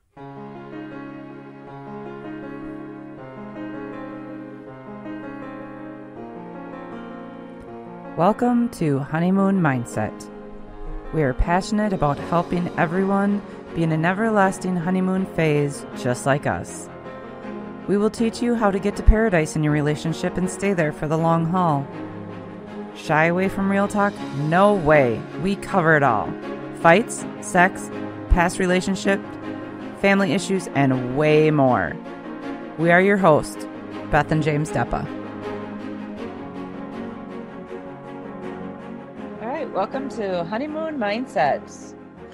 Welcome to Honeymoon Mindset. We are passionate about helping everyone be in an everlasting honeymoon phase just like us. We will teach you how to get to paradise in your relationship and stay there for the long haul. Shy away from real talk? No way. We cover it all. Fights, sex, past relationships, family issues, and way more. We are your hosts, Beth and James Deppa. All right, welcome to Honeymoon Mindsets.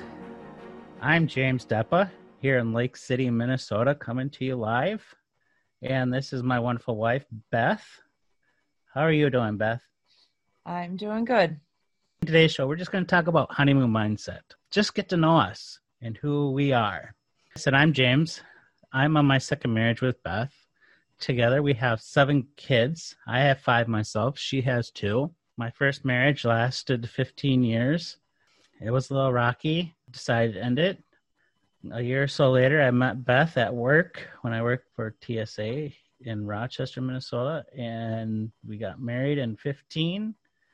I'm James Deppa here in Lake City, Minnesota, coming to you live. And this is my wonderful wife, Beth. How are you doing, Beth? I'm doing good. In today's show, we're just going to talk about honeymoon mindset. Just get to know us and who we are. I said, I'm James. I'm on my second marriage with Beth. Together, we have 7 kids. I have 5 myself. She has 2. My first marriage lasted 15 years. It was a little rocky. Decided to end it. A year or so later, I met Beth at work when I worked for TSA in Rochester, Minnesota, and we got married in 15.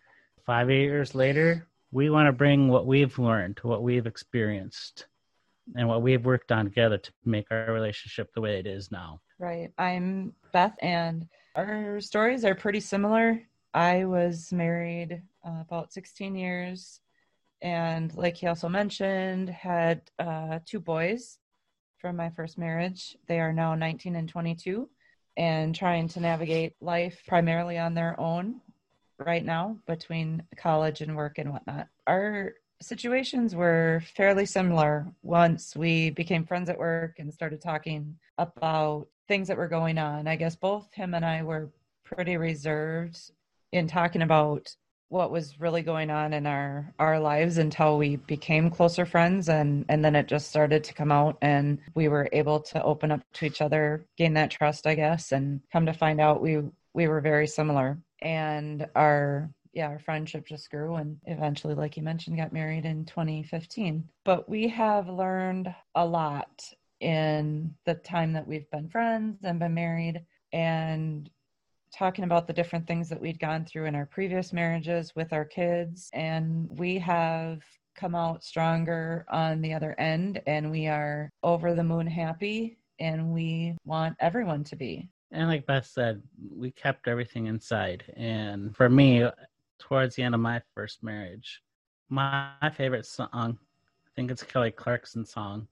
5 years later, we want to bring what we've learned, what we've experienced, and what we've worked on together to make our relationship the way it is now. Right. I'm Beth, and our stories are pretty similar. I was married about 16 years, and like he also mentioned, had 2 boys from my first marriage. They are now 19 and 22 and trying to navigate life primarily on their own right now between college and work and whatnot. Our situations were fairly similar once we became friends at work and started talking about things that were going on. I guess both him and I were pretty reserved in talking about what was really going on in our lives until we became closer friends, and then it just started to come out, and we were able to open up to each other, gain that trust, I guess, and come to find out we were very similar. And our friendship just grew, and eventually, like you mentioned, got married in 2015. But we have learned a lot in the time that we've been friends and been married, and talking about the different things that we'd gone through in our previous marriages with our kids. And we have come out stronger on the other end, and we are over the moon happy, and we want everyone to be. And like Beth said, we kept everything inside. And for me, towards the end of my first marriage, my favorite song, I think it's Kelly Clarkson's song,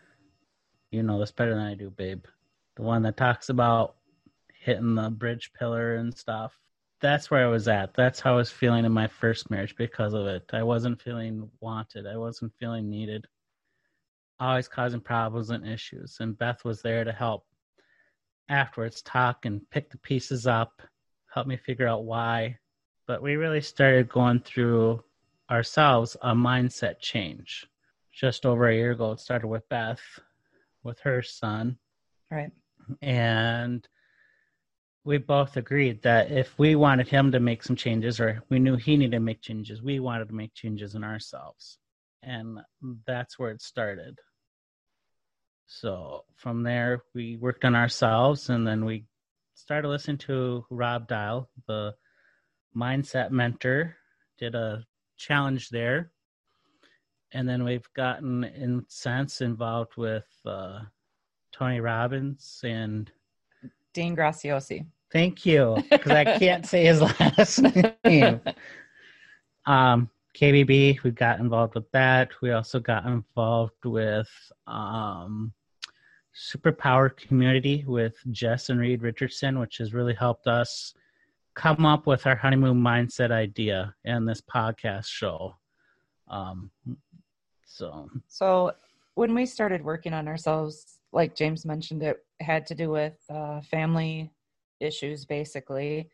You Know This Better Than I Do, Babe. The one that talks about hitting the bridge pillar and stuff. That's where I was at. That's how I was feeling in my first marriage because of it. I wasn't feeling wanted. I wasn't feeling needed. Always causing problems and issues. And Beth was there to help afterwards talk and pick the pieces up, help me figure out why. But we really started going through ourselves a mindset change. Just over a year ago, it started with Beth, with her son. Right. And we both agreed that if we wanted him to make some changes, or we knew he needed to make changes, we wanted to make changes in ourselves. And that's where it started. So from there, we worked on ourselves, and then we started listening to Rob Dial, the mindset mentor, did a challenge there. And then we've gotten, in sense, involved with Tony Robbins and Dean Graziosi. Thank you, because I can't say his last name. KBB, we got involved with that. We also got involved with Superpower Community with Jess and Reed Richardson, which has really helped us come up with our honeymoon mindset idea and this podcast show. So when we started working on ourselves, like James mentioned, it had to do with family issues, basically.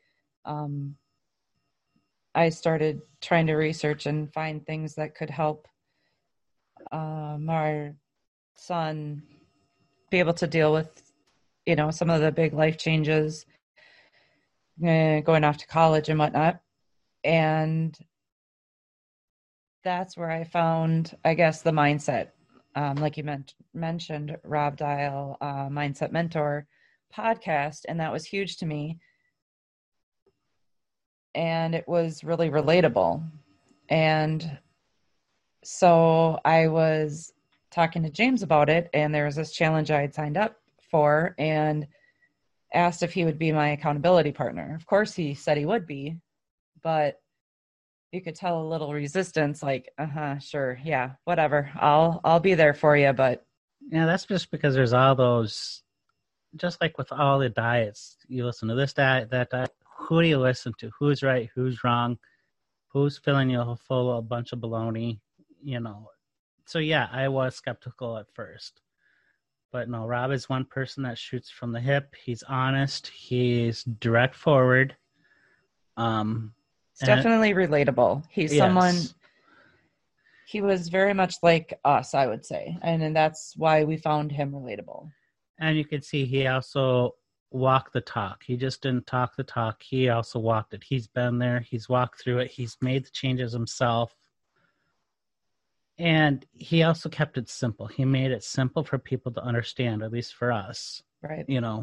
I started trying to research and find things that could help our son be able to deal with, some of the big life changes, going off to college and whatnot. And that's where I found, I guess, the mindset like you mentioned, Rob Dial, Mindset Mentor podcast, and that was huge to me. And it was really relatable. And so I was talking to James about it, and there was this challenge I had signed up for and asked if he would be my accountability partner. Of course, he said he would be, but you could tell a little resistance, like, sure, yeah, whatever. I'll be there for you, but yeah, that's just because there's all those, just like with all the diets, you listen to this diet, that diet. Who do you listen to? Who's right? Who's wrong? Who's filling you full of a bunch of baloney? So yeah, I was skeptical at first, but no, Rob is one person that shoots from the hip. He's honest. He's direct forward. It's definitely relatable. He's someone, he was very much like us, I would say. And that's why we found him relatable. And you can see he also walked the talk. He just didn't talk the talk. He also walked it. He's been there. He's walked through it. He's made the changes himself. And he also kept it simple. He made it simple for people to understand, at least for us. Right.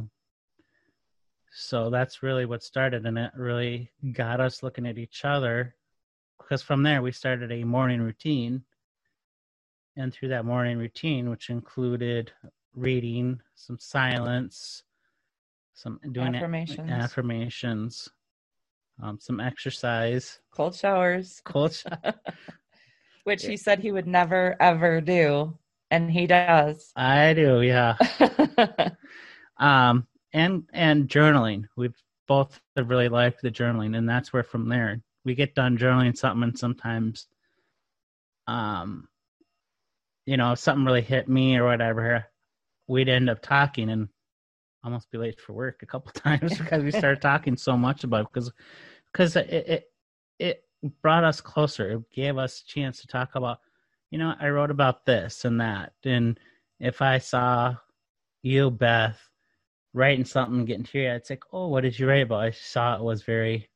So that's really what started, and it really got us looking at each other, because from there we started a morning routine. And through that morning routine, which included reading, some silence, some doing affirmations, some exercise, cold showers, which he said he would never ever do, and he does. I do, yeah. And journaling. We've both have really liked the journaling, and that's where from there we get done journaling something, and sometimes, if something really hit me or whatever, we'd end up talking and almost be late for work a couple times because we started talking so much about it, because it brought us closer. It gave us a chance to talk about, I wrote about this and that, and if I saw you, Beth, writing something and getting teary, I'd say, oh, what did you write about? I saw it was very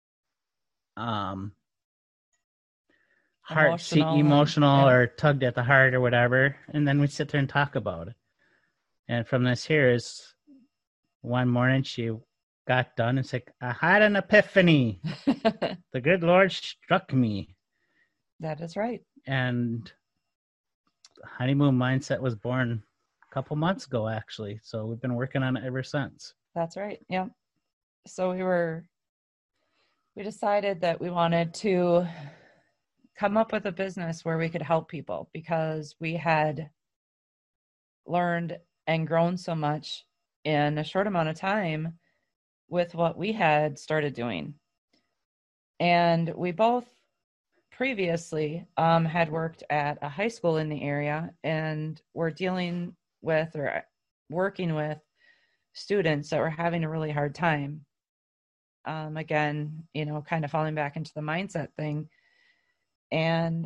emotional or tugged at the heart or whatever, and then we sit there and talk about it. And from this here is one morning she got done and said, I had an epiphany. The good Lord struck me. That is right. And Honeymoon Mindset was born a couple months ago, actually. So we've been working on it ever since. That's right. Yeah. So we decided that we wanted to come up with a business where we could help people, because we had learned and grown so much in a short amount of time with what we had started doing. And we both previously had worked at a high school in the area, and were dealing with or working with students that were having a really hard time. Again, kind of falling back into the mindset thing. And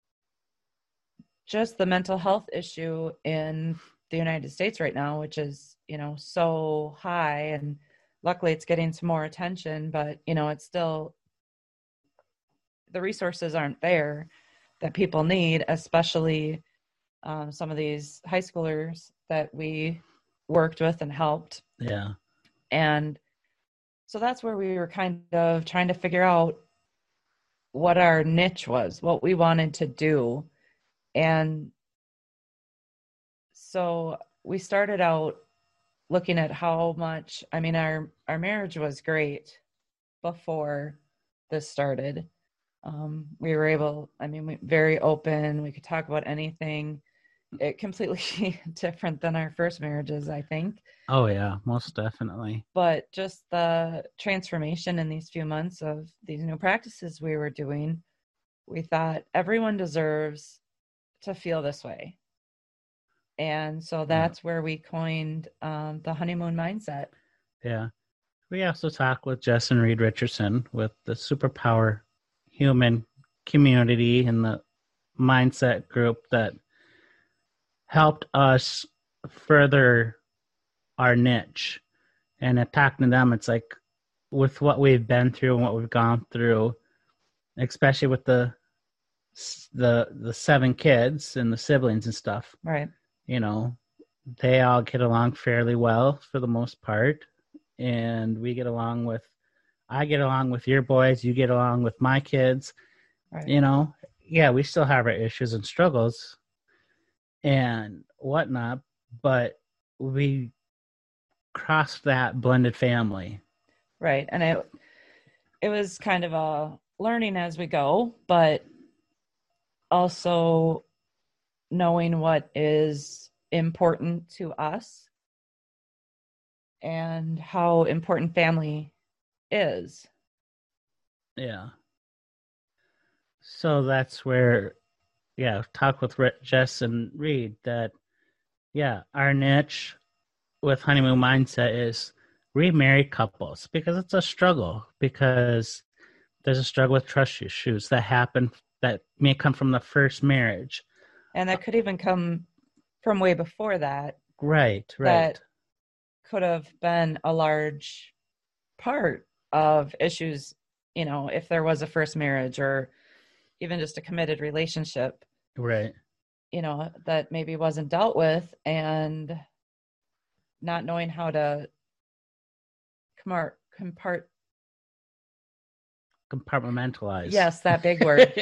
just the mental health issue in the United States right now, which is, so high, and luckily it's getting some more attention, but, it's still, the resources aren't there that people need, especially some of these high schoolers that we worked with and helped. Yeah. And so that's where we were kind of trying to figure out what our niche was, what we wanted to do. And so we started out looking at how much, our marriage was great before this started. We were able, very open. We could talk about anything. It completely different than our first marriages, I think. Oh yeah, most definitely. But just the transformation in these few months of these new practices we were doing, we thought everyone deserves to feel this way. And so that's where we coined the Honeymoon Mindset. Yeah. We also talked with Jess and Reed Richardson with the Superpower Human community and the mindset group that helped us further our niche. And at talking to them, it's like, with what we've been through and what we've gone through, especially with the the 7 kids and the siblings and stuff, Right. you know, they all get along fairly well for the most part. And I get along with your boys, you get along with my kids, Right. you know. Yeah, we still have our issues and struggles and whatnot, but we crossed that blended family. Right. And it was kind of a learning as we go, but also knowing what is important to us and how important family is. Yeah. So that's where, talk with Jess and Reed that, our niche with Honeymoon Mindset is remarried couples, because it's a struggle, because there's a struggle with trust issues that happen that may come from the first marriage. And that could even come from way before that. Right. That could have been a large part of issues, if there was a first marriage or even just a committed relationship. Right. That maybe wasn't dealt with, and not knowing how to compartmentalize. Yes, that big word.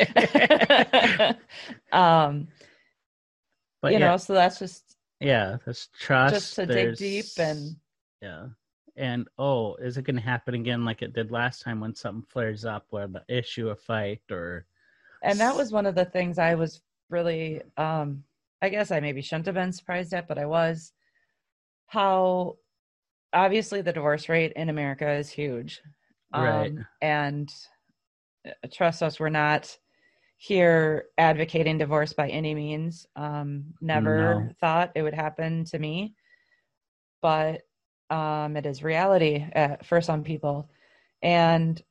But so that's just there's trust, just to dig deep. And and is it going to happen again like it did last time when something flares up, where the issue, a fight, and that was one of the things I was really I guess I maybe shouldn't have been surprised at, but I was, how obviously the divorce rate in America is huge. Right. And trust us, we're not here advocating divorce by any means. Never thought it would happen to me, but it is reality for some people. And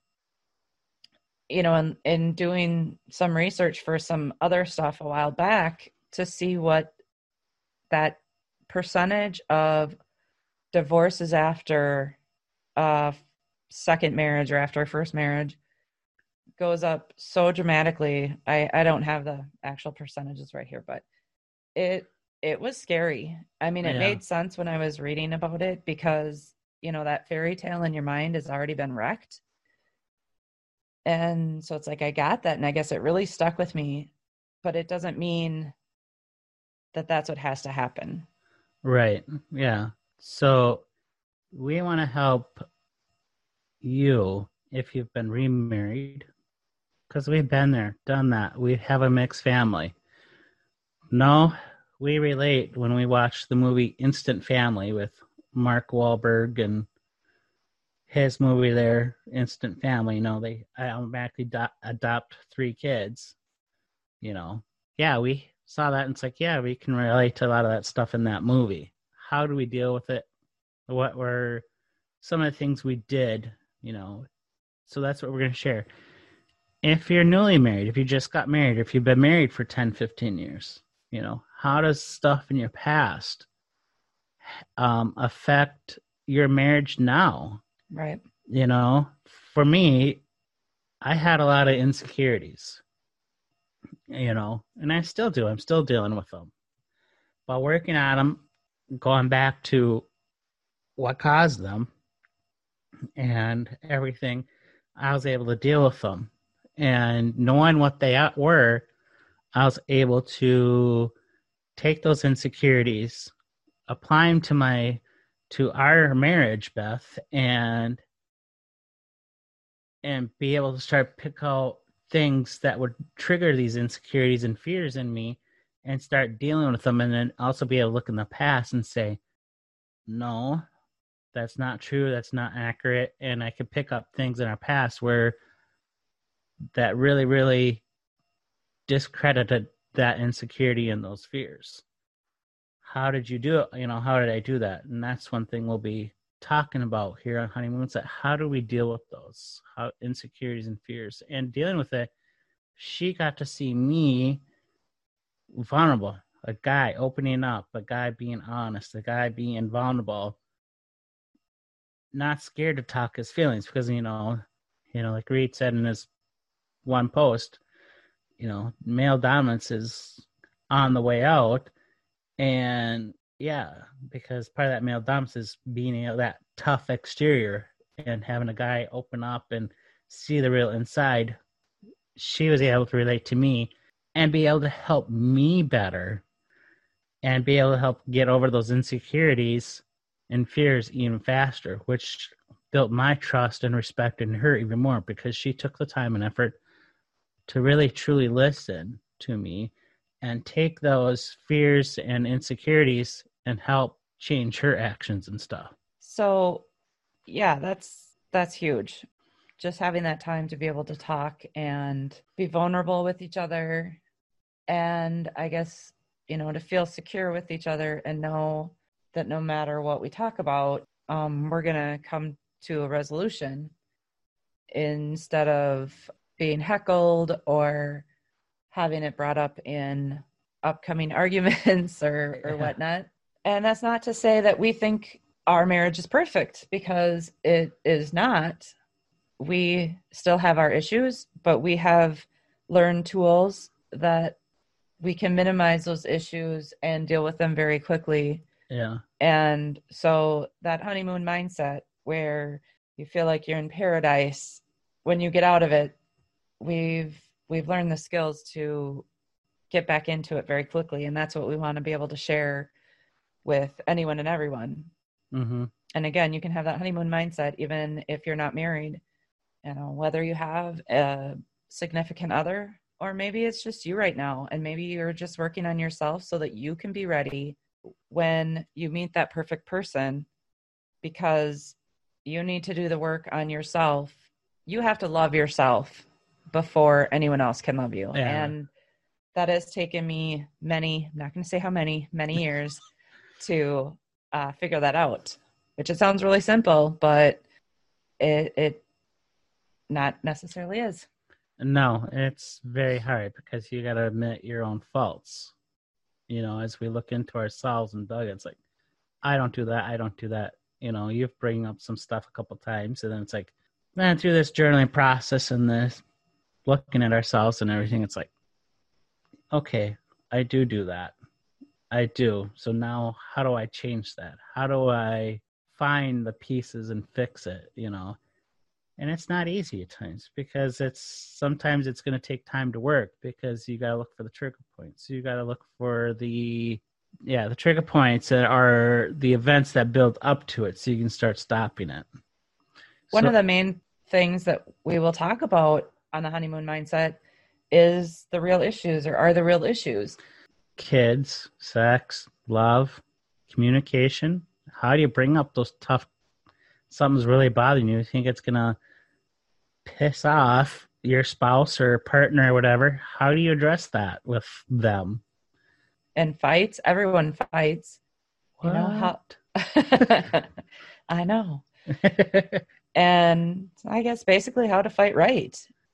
in doing some research for some other stuff a while back to see what that percentage of divorces after a second marriage or after a first marriage goes up so dramatically. I don't have the actual percentages right here, but it was scary. I mean, it made sense when I was reading about it, because that fairy tale in your mind has already been wrecked. And so it's like, I got that, and I guess it really stuck with me, but it doesn't mean that that's what has to happen. Right. Yeah. So we want to help you if you've been remarried, because we've been there, done that. We have a mixed family. No, we relate when we watch the movie Instant Family with Mark Wahlberg and his movie there, Instant Family. They automatically adopt 3 kids. We saw that, and it's like, we can relate to a lot of that stuff in that movie. How do we deal with it? What were some of the things we did, So that's what we're going to share. If you're newly married, if you just got married, if you've been married for 10, 15 years, how does stuff in your past affect your marriage now? Right. For me, I had a lot of insecurities, and I still do. I'm still dealing with them. But working on them, going back to what caused them and everything, I was able to deal with them. And knowing what they were, I was able to take those insecurities, apply them to our marriage, Beth, and be able to start pick out things that would trigger these insecurities and fears in me, and start dealing with them. And then also be able to look in the past and say, no, that's not true, that's not accurate. And I could pick up things in our past where that really, really discredited that insecurity and those fears. How did you do it? How did I do that? And that's one thing we'll be talking about here on Honeymoon Mindset. How do we deal with those insecurities and fears? And dealing with it, she got to see me vulnerable, a guy opening up, a guy being honest, a guy being vulnerable, not scared to talk his feelings, because like Reed said in his one post, male dominance is on the way out. And yeah, because part of that male dominance is being that tough exterior and having a guy open up and see the real inside. She was able to relate to me and be able to help me better and be able to help get over those insecurities and fears even faster, which built my trust and respect in her even more because she took the time and effort to really truly listen to me and take those fears and insecurities and help change her actions and stuff. So yeah, that's huge. Just having that time to be able to talk and be vulnerable with each other, and I guess, to feel secure with each other and know that no matter what we talk about, we're going to come to a resolution instead of being heckled or having it brought up in upcoming arguments or whatnot. And that's not to say that we think our marriage is perfect, because it is not. We still have our issues, but we have learned tools that we can minimize those issues and deal with them very quickly. Yeah. And so that honeymoon mindset where you feel like you're in paradise, when you get out of it, we've learned the skills to get back into it very quickly. And that's what we want to be able to share with anyone and everyone. Mm-hmm. And again, you can have that honeymoon mindset even if you're not married, whether you have a significant other, or maybe it's just you right now, and maybe you're just working on yourself so that you can be ready when you meet that perfect person, because you need to do the work on yourself. You have to love yourself before anyone else can love you. Yeah. And that has taken me many, I'm not going to say how many years to figure that out, which it sounds really simple, but it not necessarily is. No, it's very hard because you got to admit your own faults. As we look into ourselves and Doug, it's like, I don't do that. You've bring up some stuff a couple times, and then it's like, man, through this journaling process and this looking at ourselves and everything, it's like, okay, I do that. I do. So now how do I change that? How do I find the pieces and fix it, And it's not easy at times because sometimes it's going to take time to work because you got to look for the trigger points. You got to look for the trigger points that are the events that build up to it so you can start stopping it. One of the main things that we will talk about on the honeymoon mindset is the real issues, or are the real issues. Kids, sex, love, communication. How do you bring up those tough, something's really bothering you? You think it's going to piss off your spouse or partner or whatever. How do you address that with them? And fights, everyone fights. What? How I know. And I guess basically how to fight right.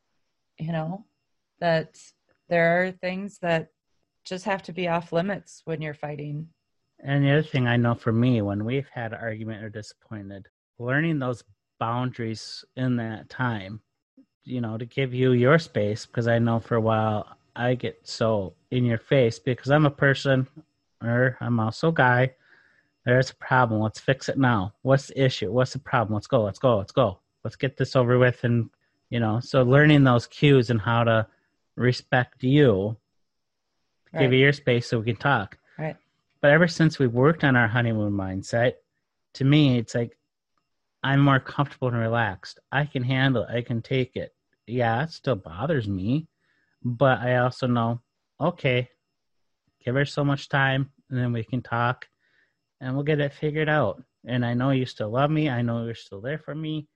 That there are things that just have to be off limits when you're fighting. And the other thing I know for me, when we've had an argument or disappointed, learning those boundaries in that time, to give you your space, because I know for a while I get so in your face because I'm a person, or I'm also a guy. There's a problem. Let's fix it now. What's the issue? What's the problem? Let's go. Let's get this over with. And, so learning those cues and how to respect you, Right. Give you your space so we can talk. Right. But ever since we worked on our honeymoon mindset, to me, it's like I'm more comfortable and relaxed. I can handle it. I can take it. Yeah, it still bothers me, but I also know, okay, give her so much time, and then we can talk, and we'll get it figured out. And I know you still love me. I know you're still there for me.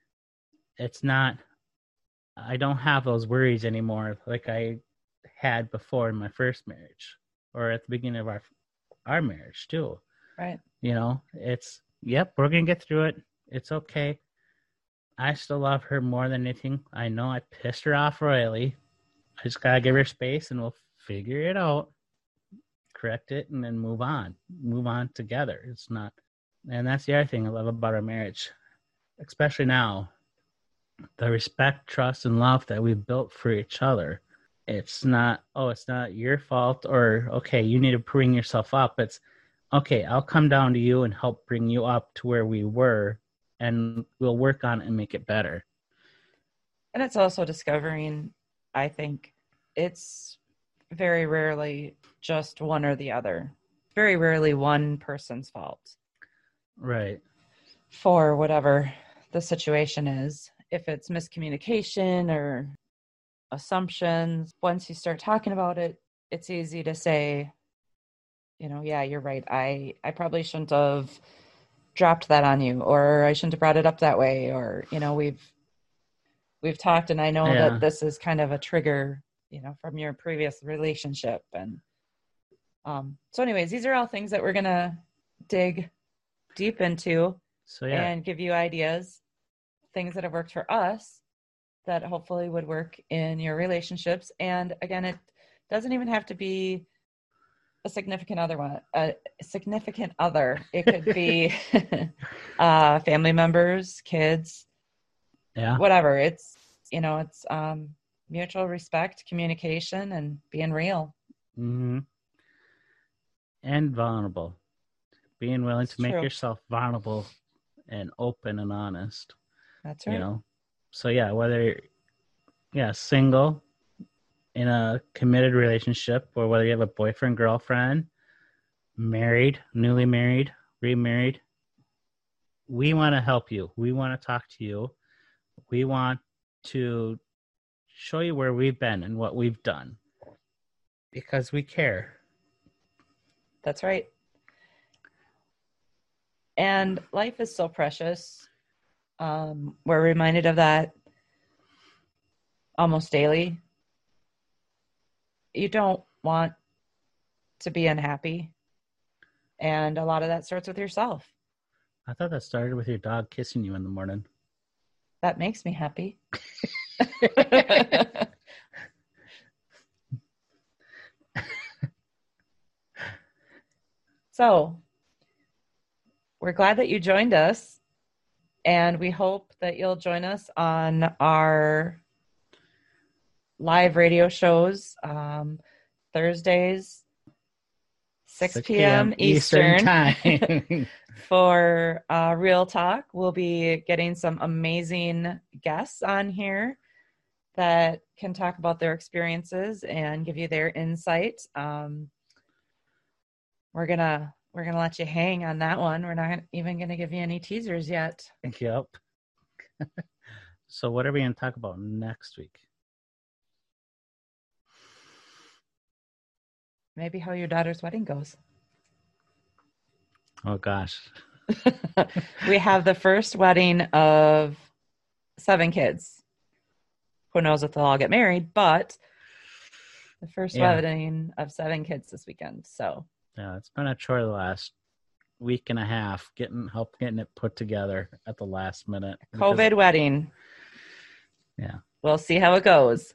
I don't have those worries anymore like I had before in my first marriage or at the beginning of our marriage too. Right. It's, we're going to get through it. It's okay. I still love her more than anything. I know I pissed her off royally. I just got to give her space and we'll figure it out, correct it, and then move on together. It's not, and that's the other thing I love about our marriage, especially now, the respect, trust, and love that we've built for each other. It's not, oh, it's not your fault, or, okay, you need to bring yourself up. It's, okay, I'll come down to you and help bring you up to where we were, and we'll work on it and make it better. And it's also discovering, I think, it's very rarely just one or the other. Very rarely one person's fault. Right. For whatever the situation is. If it's miscommunication or assumptions, once you start talking about it, it's easy to say, yeah, you're right. I probably shouldn't have dropped that on you, or I shouldn't have brought it up that way, or we've talked, and I know that this is kind of a trigger, from your previous relationship. And so anyways, these are all things that we're gonna dig deep into. So yeah, and give you ideas, things that have worked for us that hopefully would work in your relationships. And again, it doesn't even have to be a significant other. It could be family members, kids, whatever. It's mutual respect, communication, and being real. Mm-hmm. And vulnerable. Being willing to make yourself vulnerable and open and honest. That's right. So yeah, whether single, in a committed relationship, or whether you have a boyfriend, girlfriend, married, newly married, remarried, we want to help you. We want to talk to you. We want to show you where we've been and what we've done, because we care. That's right. And life is so precious. We're reminded of that almost daily. You don't want to be unhappy. And a lot of that starts with yourself. I thought that started with your dog kissing you in the morning. That makes me happy. So, we're glad that you joined us, and we hope that you'll join us on our live radio shows Thursdays, 6 p.m. Eastern time for Real Talk. We'll be getting some amazing guests on here that can talk about their experiences and give you their insight. We're gonna let you hang on that one. We're not even gonna give you any teasers yet. Yep. So what are we gonna talk about next week? Maybe how your daughter's wedding goes. Oh gosh. We have the first wedding of 7 kids. Who knows if they'll all get married, but the first wedding of 7 kids this weekend. So yeah, it's been a chore the last week and a half getting it put together at the last minute. COVID wedding. Yeah. We'll see how it goes.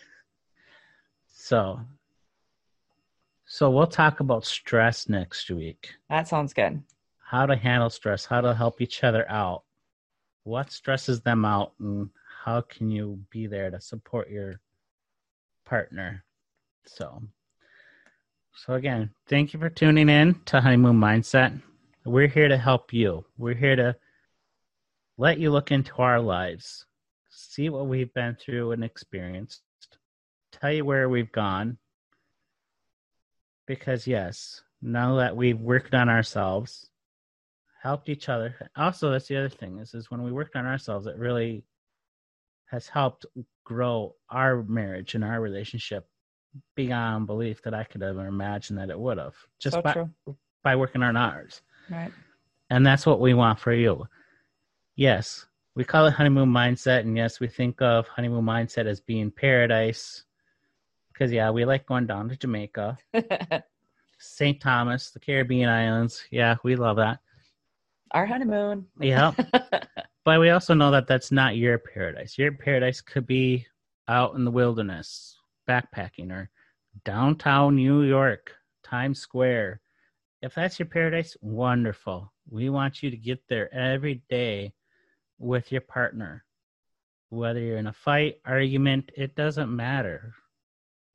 So we'll talk about stress next week. That sounds good. How to handle stress, how to help each other out, what stresses them out, and how can you be there to support your partner. So again, thank you for tuning in to Honeymoon Mindset. We're here to help you. We're here to let you look into our lives, see what we've been through and experienced, tell you where we've gone. Because yes, now that we've worked on ourselves, helped each other. Also, that's the other thing is when we worked on ourselves, it really has helped grow our marriage and our relationship beyond belief that I could ever imagine that it would have. Just so by working on ours. Right. And that's what we want for you. Yes, we call it Honeymoon Mindset. And yes, we think of Honeymoon Mindset as being paradise. Because, yeah, we like going down to Jamaica, St. Thomas, the Caribbean islands. Yeah, we love that. Our honeymoon. Yeah. But we also know that that's not your paradise. Your paradise could be out in the wilderness, backpacking, or downtown New York, Times Square. If that's your paradise, wonderful. We want you to get there every day with your partner. Whether you're in a fight, argument, it doesn't matter.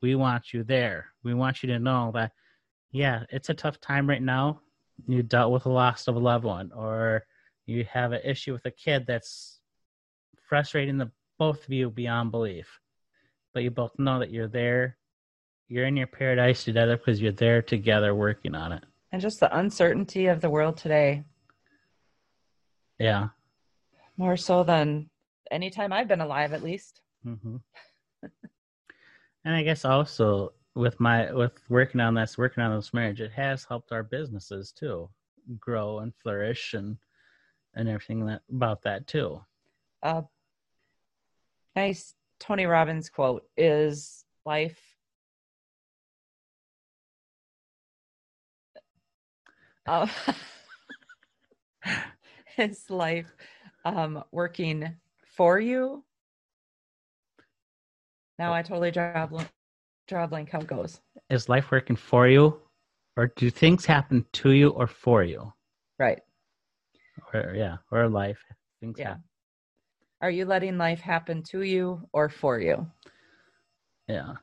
we want you there. We want you to know that, yeah, it's a tough time right now. You dealt with the loss of a loved one, or you have an issue with a kid that's frustrating the both of you beyond belief. But you both know that you're there. You're in your paradise together because you're there together working on it. And just the uncertainty of the world today, Yeah. more so than any time I've been alive, at least. Mm-hmm. And I guess also with working on this marriage, it has helped our businesses too grow and flourish and everything about that too. Nice Tony Robbins quote is life. Is life working for you? Now I totally draw a blank how it goes. Is life working for you, or do things happen to you or for you? Right. Or life things happen. Are you letting life happen to you or for you? Yeah.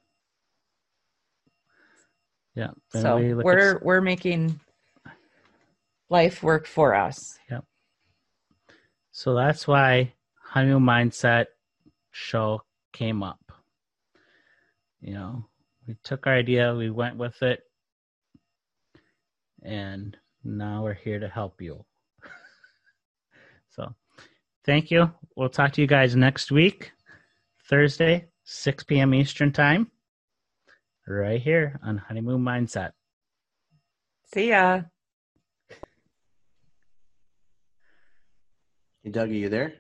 Yeah. So we're making life work for us. Yep. So that's why Honeymoon Mindset show came up. You know, we took our idea, we went with it, and now we're here to help you. So thank you. We'll talk to you guys next week, Thursday, 6 p.m. Eastern Time, right here on Honeymoon Mindset. See ya. Hey, Doug, are you there?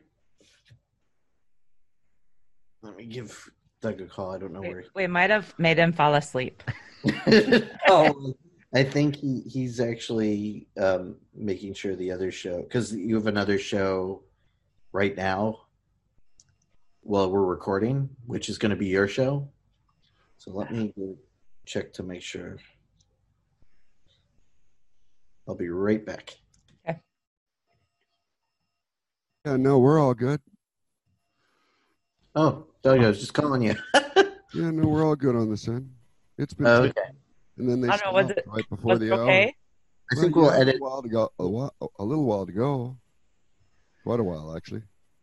Let me give Doug a call. I don't know where. We might have made him fall asleep. Oh, I think he's actually making sure the other show, because you have another show right now while we're recording, which is going to be your show. So let me check to make sure. I'll be right back. Okay. Yeah, no, we're all good. Oh, Doug, I was just calling you. Yeah, no, we're all good on this end. It's been Okay. and then they I don't know, stopped right before the hour. okay? I think we'll edit. A little while to go. Quite a while, actually.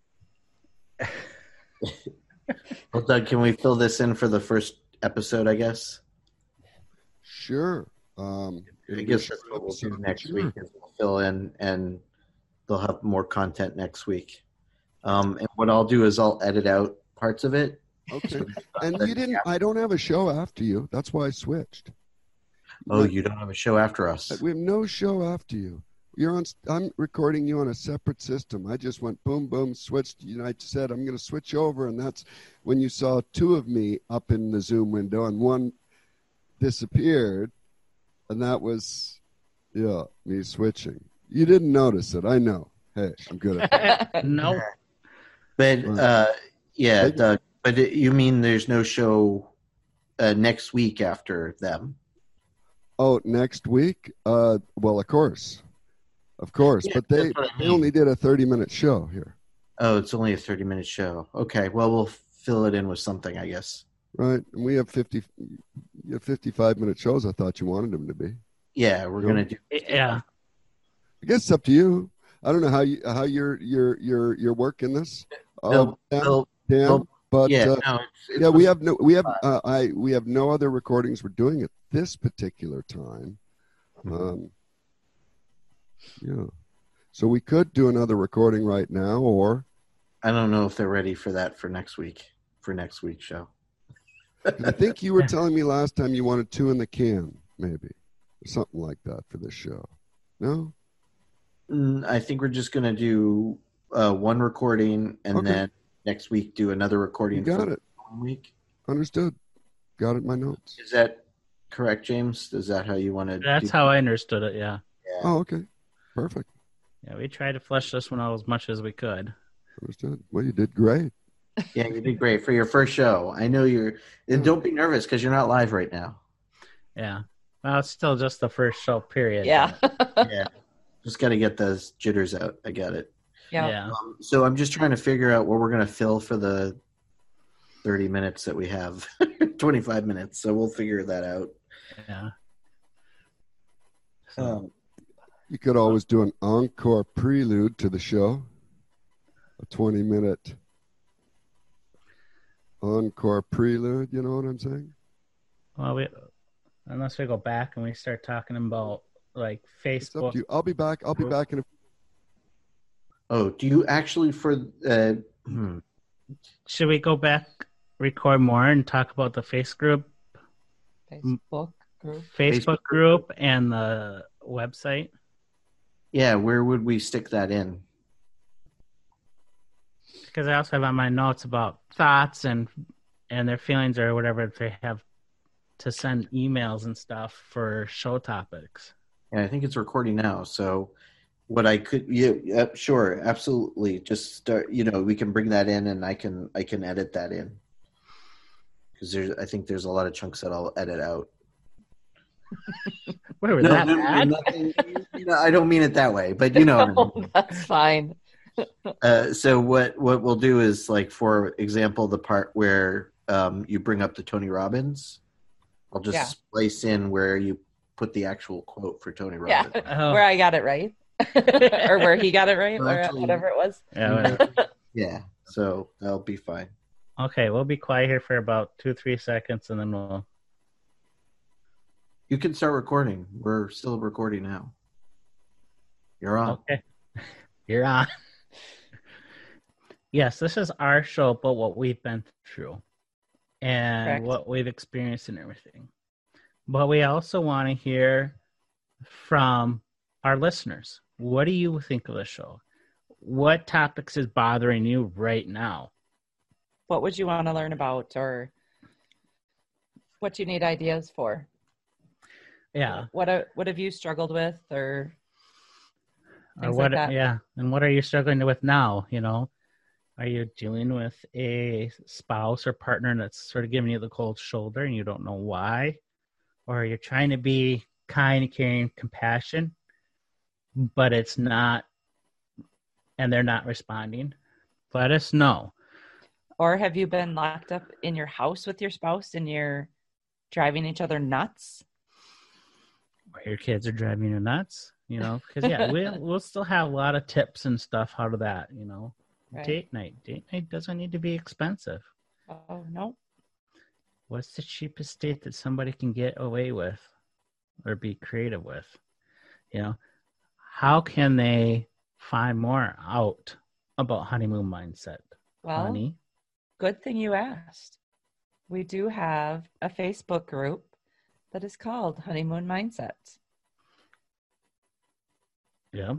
Well, Doug, can we fill this in for the first episode, I guess? Sure. I guess that's what we'll do next week is we'll fill in, and they'll have more content next week. And what I'll do is I'll edit out parts of it. Okay. And you didn't. I don't have a show after you. That's why I switched. Oh, you don't have a show after us. We have no show after you. You're on. I'm recording you on a separate system. I just went boom, boom, switched. You know, I said I'm going to switch over, and that's when you saw two of me up in the Zoom window, and one disappeared, and that was, me switching. You didn't notice it. I know. Hey, I'm good at that. No. But Doug. But you mean there's no show next week after them? Oh, next week? Well, of course. Yeah, but they only did a 30-minute show here. Oh, it's only a 30-minute show. Okay, well, we'll fill it in with something, I guess. Right, and we have 55-minute shows. I thought you wanted them to be. Yeah, we're gonna do. Yeah, I guess it's up to you. I don't know how you're working this. Dan. But we have no other recordings we're doing at this particular time. So we could do another recording right now, or I don't know if they're ready for that for next week's show. I think you were telling me last time you wanted 2 in the can, maybe, or something like that for this show. No, I think we're just gonna do one recording and then next week do another recording. You got it. 1 week. Understood. Got it in my notes. Is that correct, James? Is that how you want to? That's how I understood it. Yeah. Oh, okay. Perfect. Yeah, we tried to flesh this one out as much as we could. Understood. Well, you did great. Yeah, you did great for your first show. I know you're. And don't be nervous because you're not live right now. Yeah. Well, it's still just the first show, period. Yeah. Yeah. Just got to get those jitters out. I got it. Yeah. So I'm just trying to figure out what we're going to fill for the 30 minutes that we have, 25 minutes. So we'll figure that out. Yeah. So, You could always do an encore prelude to the show, a 20-minute encore prelude. You know what I'm saying? well, unless we go back and we start talking about like It's up Facebook. to you. I'll be back. I'll be back in a Oh, do you actually Should we go back, record more, and talk about the Facebook group and the website? Yeah, where would we stick that in? Because I also have on my notes about thoughts and their feelings or whatever if they have to send emails and stuff for show topics. Yeah, I think it's recording now. So what I could, yeah, sure, absolutely. Just start. We can bring that in, and I can edit that in because I think there's a lot of chunks that I'll edit out. Wait, that bad? Nothing, I don't mean it that way, but what I mean. That's fine. So what we'll do is, like, for example, the part where you bring up the Tony Robbins, I'll just splice in where you put the actual quote for Tony Robbins. Yeah, where I got it right. Or where he got it right, Well, or actually, whatever it was. Yeah, so that'll be fine. Okay, we'll be quiet here for about 2-3 seconds, and then we'll... You can start recording. We're still recording now. You're on. Okay. You're on. Yes, this is our show, but what we've been through and Correct. what we've experienced and everything. But we also want to hear from our listeners. What do you think of the show? What topics is bothering you right now? What would you want to learn about, or what do you need ideas for? Yeah. What have you struggled with, or things what? like that? Yeah. And what are you struggling with now? Are you dealing with a spouse or partner that's sort of giving you the cold shoulder and you don't know why? Or you're trying to be kind, caring, compassion, but it's not, and they're not responding? Let us know. Or have you been locked up in your house with your spouse and you're driving each other nuts? Or your kids are driving you nuts, because we'll still have a lot of tips and stuff out of that, Right. Date night doesn't need to be expensive. Oh, no. What's the cheapest date that somebody can get away with or be creative with? How can they find more out about honeymoon mindset? Well, Honey? Good thing you asked. We do have a Facebook group that is called Honeymoon Mindset. Yep.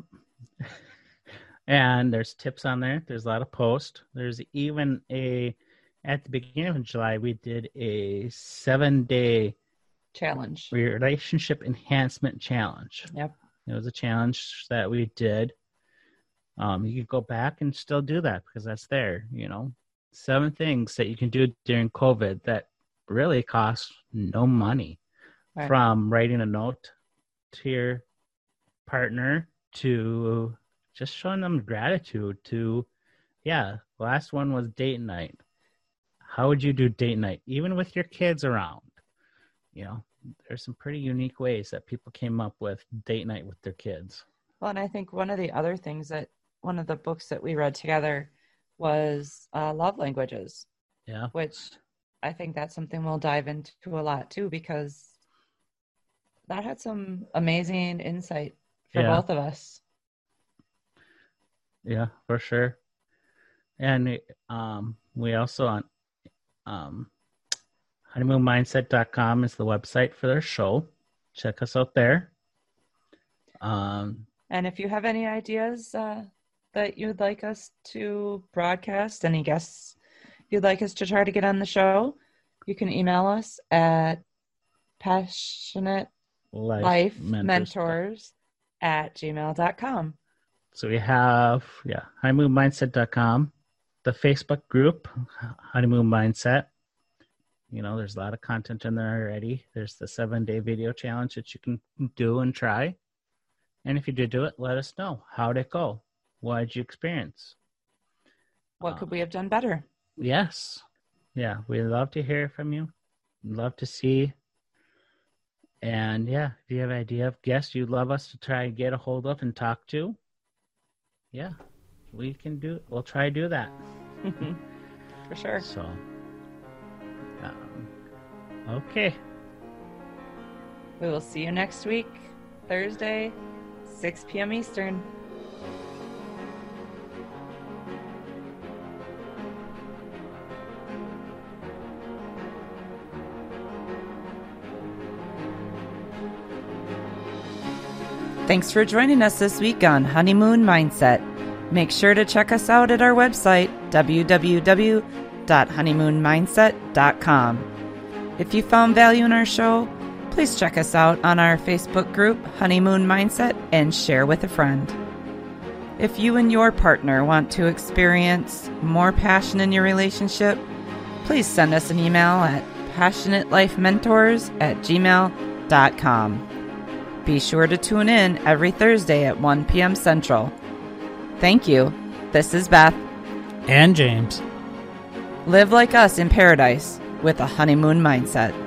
And there's tips on there. There's a lot of posts. There's even at the beginning of July, we did a 7-day Challenge. relationship enhancement challenge. Yep. It was a challenge that we did. You could go back and still do that because that's there, 7 things that you can do during COVID that really cost no money. Right. From writing a note to your partner to just showing them gratitude to, last one was date night. How would you do date night? Even with your kids around, there's some pretty unique ways that people came up with date night with their kids. Well, and I think one of the other things that one of the books that we read together was love languages. Yeah. Which I think that's something we'll dive into a lot too, because that had some amazing insight for both of us. Yeah, for sure. And we also on honeymoonmindset.com is the website for their show. Check us out there. And if you have any ideas that you'd like us to broadcast, any guests you'd like us to try to get on the show, you can email us at passionatelifementors@gmail.com. So we have, honeymoonmindset.com, the Facebook group, Honeymoon Mindset. There's a lot of content in there already. There's the 7-day video challenge that you can do and try. And if you did do it, let us know. How'd it go? What did you experience? What could we have done better? Yes. Yeah, we love to hear from you. Love to see. And yeah, if you have an idea of guests you'd love us to try and get a hold of and talk to, yeah, we'll try to do that. For sure. So, okay. We will see you next week, Thursday, 6 p.m. Eastern. Thanks for joining us this week on Honeymoon Mindset. Make sure to check us out at our website, www.honeymoonmindset.com. If you found value in our show, please check us out on our Facebook group, Honeymoon Mindset, and share with a friend. If you and your partner want to experience more passion in your relationship, please send us an email at passionatelifementors@gmail.com. Be sure to tune in every Thursday at 1 p.m. Central. Thank you. This is Beth. And James. Live like us in paradise with a honeymoon mindset.